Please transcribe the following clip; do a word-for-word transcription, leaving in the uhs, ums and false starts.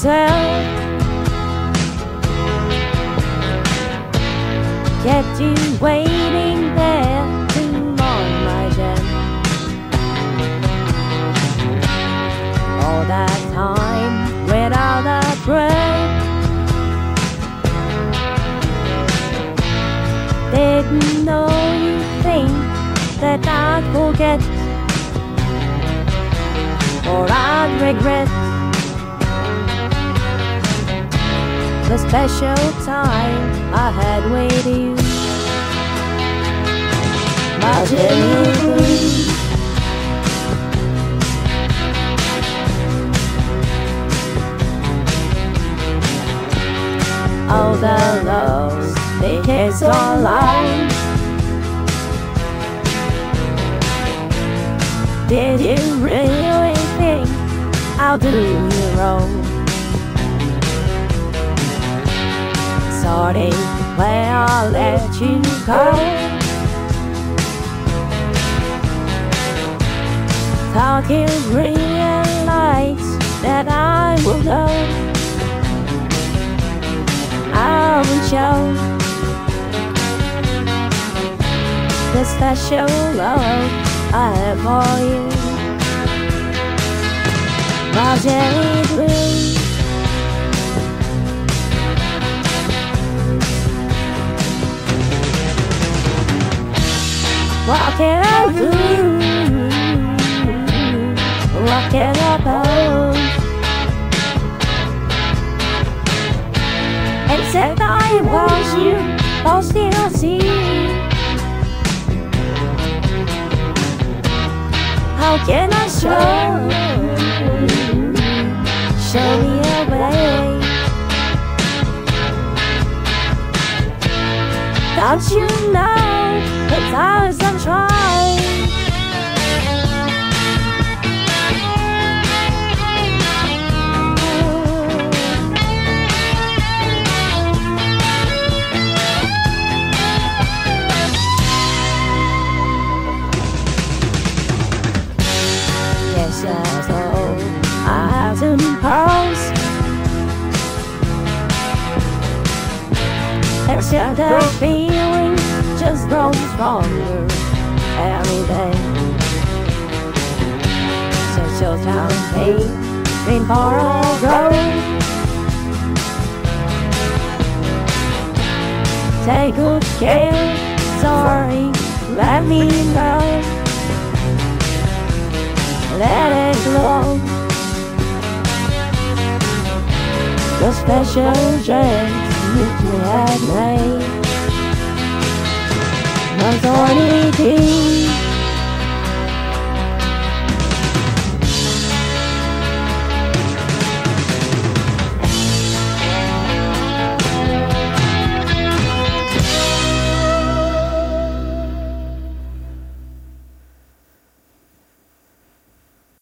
myself, kept you waiting there to mark my gem. All that time without a break, didn't know you think that I'd forget or I'd regret the special time I had with you. My jelly blue, all the loves they kiss online. Did you really think I'll do you wrong? Sorry when I let you go. Thought you'd realize that I will know. I will show the special love I have for you. My jelly blue, what can I do? What can I pose? Except I want you, I'll still see. How can I show, show me a way? Don't you know it's ours I'm trying? Yes, that's all I have to impose. Except the feeling just grows stronger every day. Such a time pain in far ago. Take good care, sorry, let me know. Let it glow. The special dress which we had made was only